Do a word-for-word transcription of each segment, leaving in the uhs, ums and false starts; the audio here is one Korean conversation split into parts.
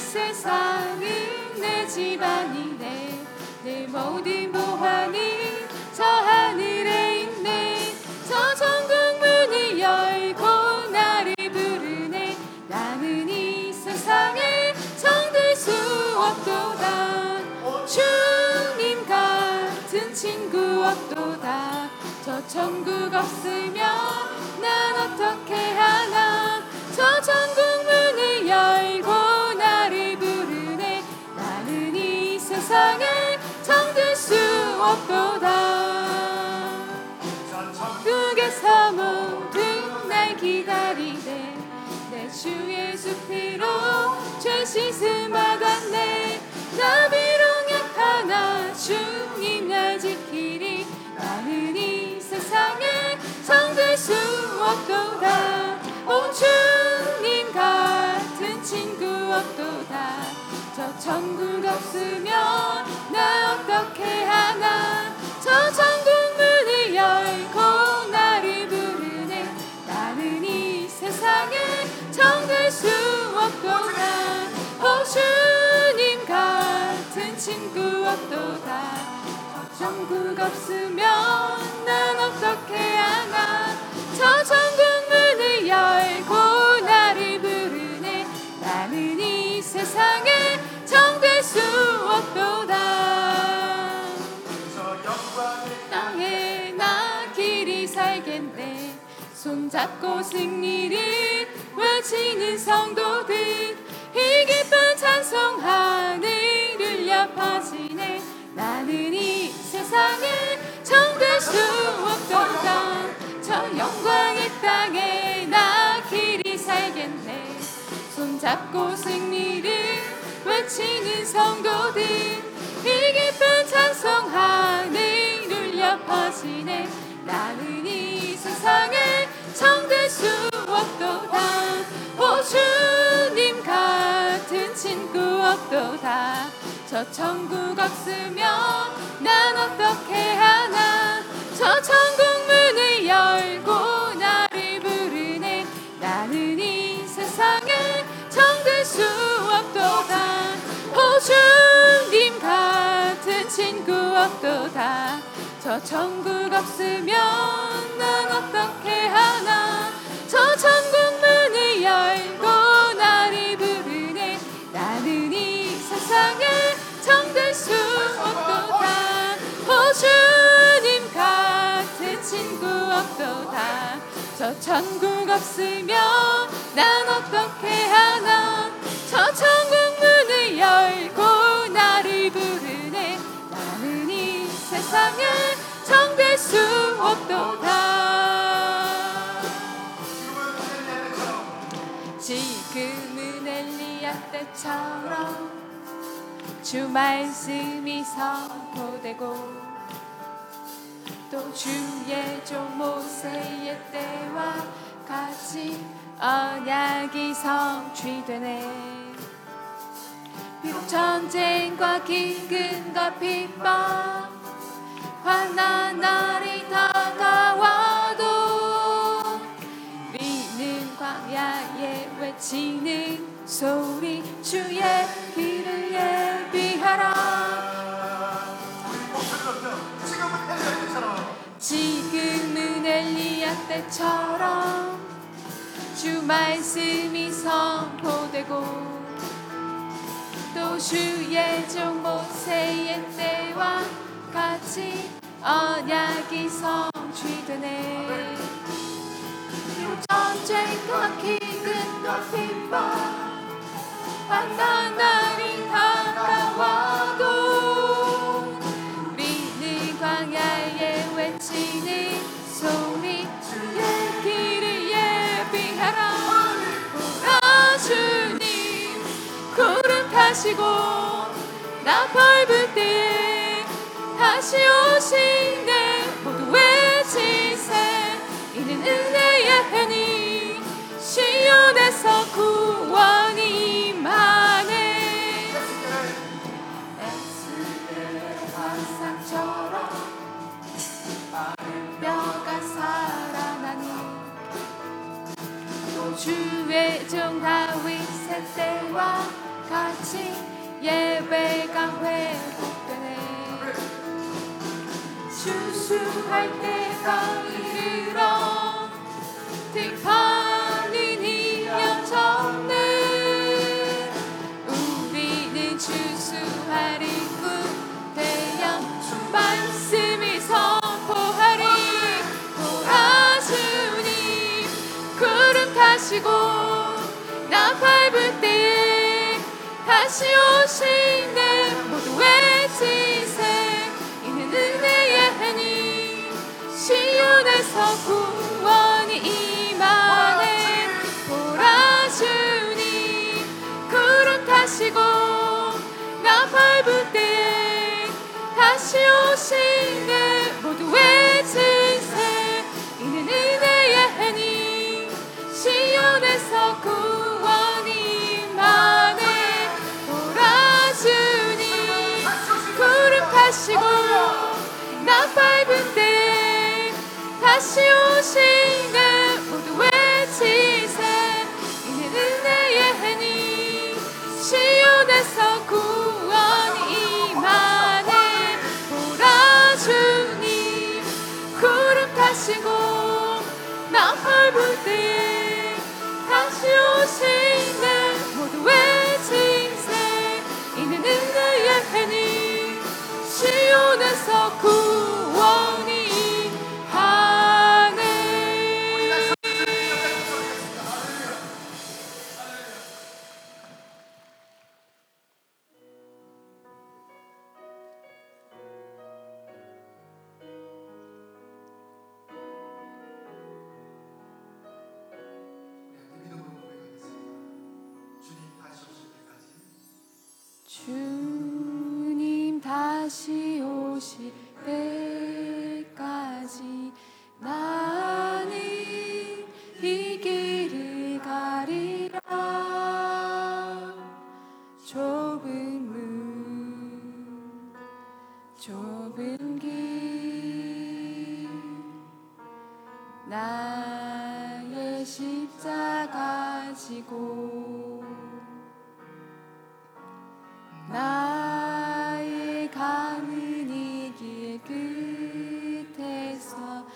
세상은 내 집안이네. 내 모든 보화는 저 하늘에 있네. 저 천국 문을 열고 나를 부르네. 나는 이 세상에 정들 수 없도다. 주님 같은 친구 없도다. 저 천국 없으면 난 어떻게 하나. 저 천국 문을 열고 나를 부르네. 나는 이 세상에 정들 수 없도다. 천국에서 모두 날 기다리네. 내 주 예수 피로 죄 씻음 받았네. 나 비록 약하나 주님 날 지키리. 나는 이 세상에 정들 수 없도다. 오 주님 같은 친구 없도다. 저 천국 없으면 나 어떻게 하나. 저 천국 문을 열고 나를 부르네. 나는 이 세상에 정들 수 없도다. 오 주님 같은 친구 없도다. 저 천국 없으면 난 어떻게 하나. 저 천국 문을 열고 나를 부르네. 나는 이 세상에 정될 수 없도다. 땅에 나 길이 살겠네. 손잡고 승리를 외치는 성도들. 이 기쁜 찬송 하늘을 퍼지네. 나는 이 세상에 정될 수 없도다. 저 영광의 땅에 나 길이 살겠네. 손잡고 승리를 외치는 성도들. 이 기쁜 찬송 하늘을 퍼지네. 나는 이 세상에 정될 수 없도다. 오 주님 같은 친구 없도다. 저 천국 없으면 난 어떻게 하나. 저 천국 문을 열고 나를 부르네. 나는 이 세상에 정될 수 없도다. 오 주님 같은 친구 없도다. 저 천국 없으면 난 어떻게 하나. 저 천국 문을 열고 나를 부르네. 나는 이 세상에 정될 수 없도다. 오 주님 같은 친구 없도다. 저 천국 없으면 난 어떻게 하나. 저 천국 문을 열고 나를 부르네. 나는 이 세상에 정될 수 없도다. 지금은 엘리야 때처럼 주 말씀이 선포되고 또 주의 종 모세의 때와 같이 언약이 성취되네. 비록 전쟁과 기근과 핍박 환난 날이 다가와도 우리는 광야에 외치는 소리 주의 길을 예비하라. 지금은 엘리야 때처럼 주 말씀이 선포되고 또 주의 종 모세의 때와 같이 언약이 성취되네. 전쟁과 기근과 핍박 환난 날이 다가와도 우리는 광야에 외치는 소리 주의 길을 예비하라. 오라 주님 구름 타시고 나 밟을 때에 다시 오시네. 모두 외치세. 이는 은혜의 해니 시온에서 구원이 임하네. 에스겔의 환상처럼 마른 뼈가 살아나니 또 주의 종 다윗의 때와 같이 예배가 회복되네. 추수할 때가 이르러 득판이 이어졌네. 우리는 추수하리 대양 말씀이 선포하리. 보라 주님 구름 타시고 나 밟을 때에 다시 오시네. 모두 외치세. 이는 은혜의 해니 시온에서 구원이 임하네. 보라 주님 구름 타시고 나 밟을 때에 다시 오시네. 모두 외치세. 이는 은혜의 해니 시온에서 구원이 임하네. 보라 주님 구름 타시고 나 밟은 때 다시 오시네. 모두 외치세. 이는 은혜의 해니 시온에서 구원이 임하네. 보라 주님 구름 타시고 나 밟을 때 다시 오시네. 모두 외치세. 이는 은혜의 해니 시온에서 구원이 임하네. 주님 다시 오실 때까지 나는 이 길을 가리라. 좁은 문 좁은 길 나의 십자가 지고 나의 가는 이 길 끝에서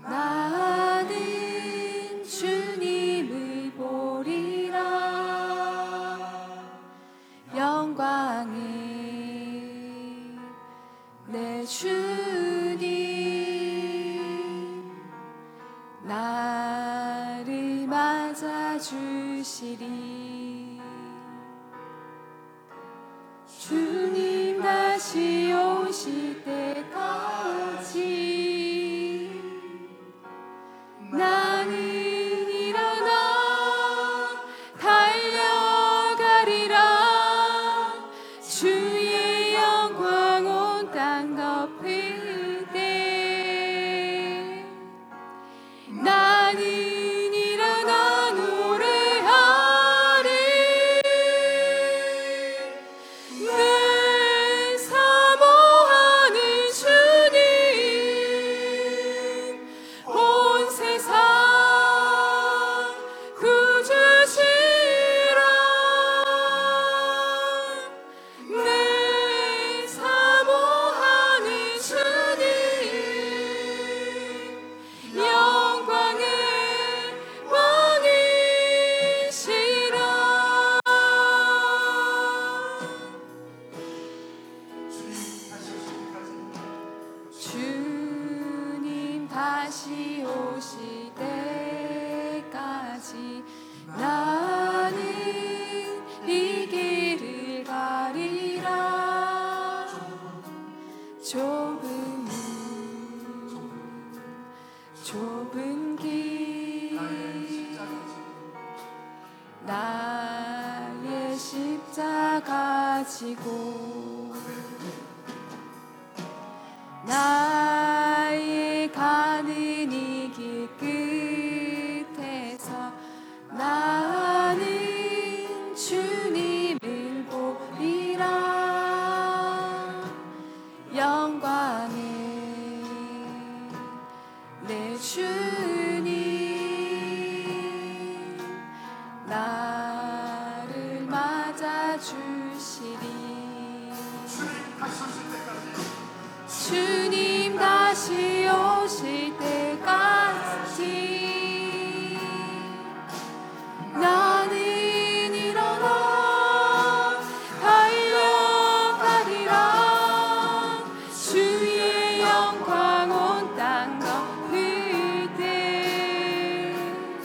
나는 주님을 보리라. 영광의 내 주님 나를 맞아주시리. 주님 다시 오실 때까지 나는 일어나 달려가리라. 주의 영광 온 땅 덮을 때 나는 일어나 노래하리. 내 사모하는 주님 온 세상 구주시라. 내 사모하는 주님 영광의 왕이시라. 주님 다시 오실 때까지 나는 이 길을 가리라. 좁은 문 좁은 길 나의 십자가 지고 나의 가는 이 길 끝에서 나는 주님을 보리라. 영광의 내 주님 나를 맞아 주시리. 주님 다시 오실 때까지 주님 다시 오실 때까지 나는 일어나 달려가리라. 주의 영광 온 땅 덮을 때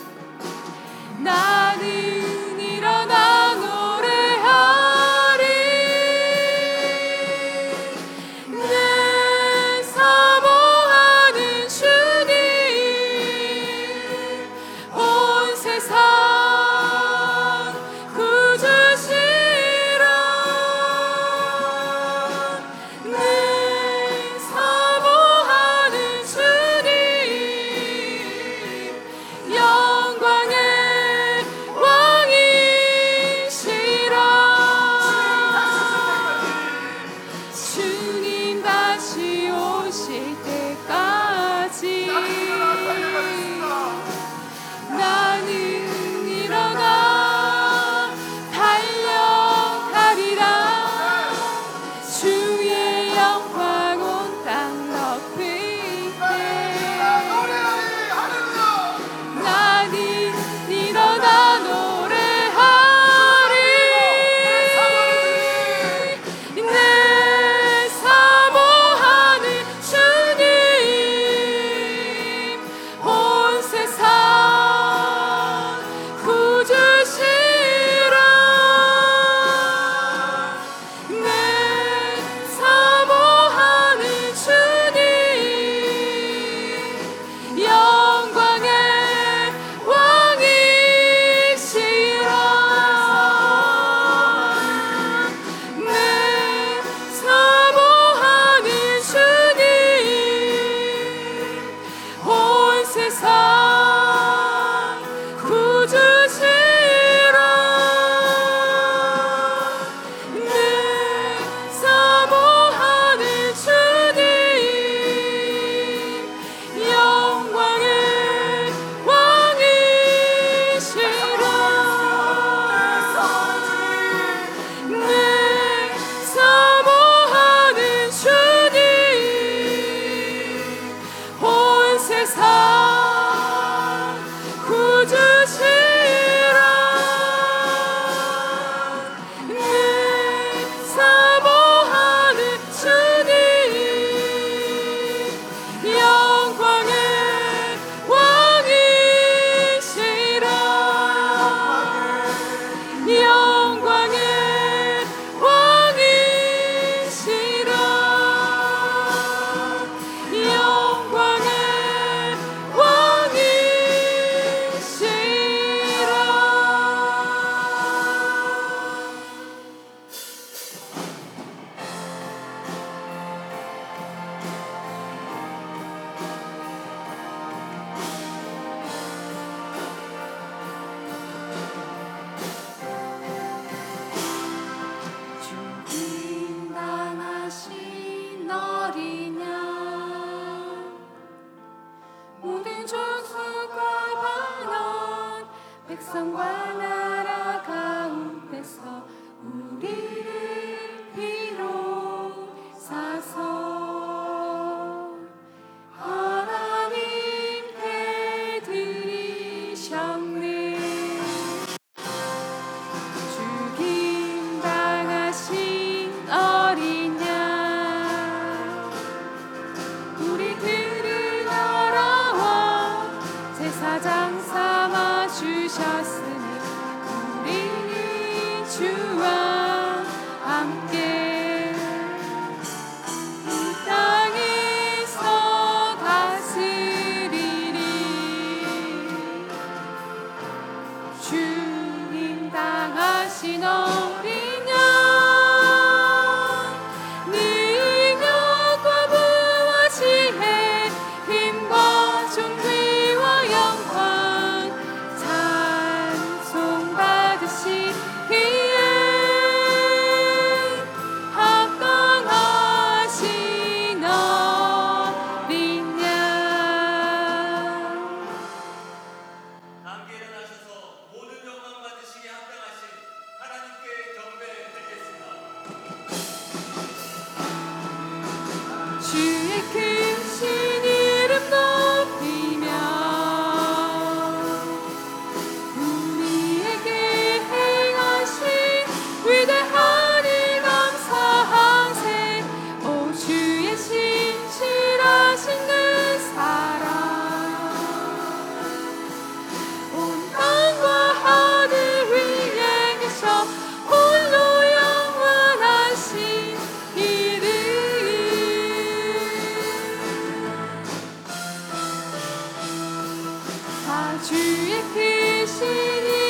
나는 일어나 노래하리. 내 사모하는 주님 온 세상 구주시라. 내 사모하는 주님 영광의 왕이시라. 주님 다시 오실 때까지 나는 일어나 달려가리라. 주의 영광 온 땅 덮을 때 나는 일어나 노래하리. 내 사모하는 주님 온 세상 구주시라. 내 사모하는 주님 영광의 왕이시라. 내 사모하는 주님 온 세상 구주시라. 내 사모하는 주님 영광의 왕이시라. 내 사모하는 주님 온 세상 구주시라. 내 사모하는 주님 영광의 왕이시라. 영광의 왕이시라. 영광의 백성과 나라 가운데서 우리를 비로사서 하나님께 드리셨네. 죽임당하신 어린 양 우리들을 알아와 제사장 삼아 주셨으니 주의 크신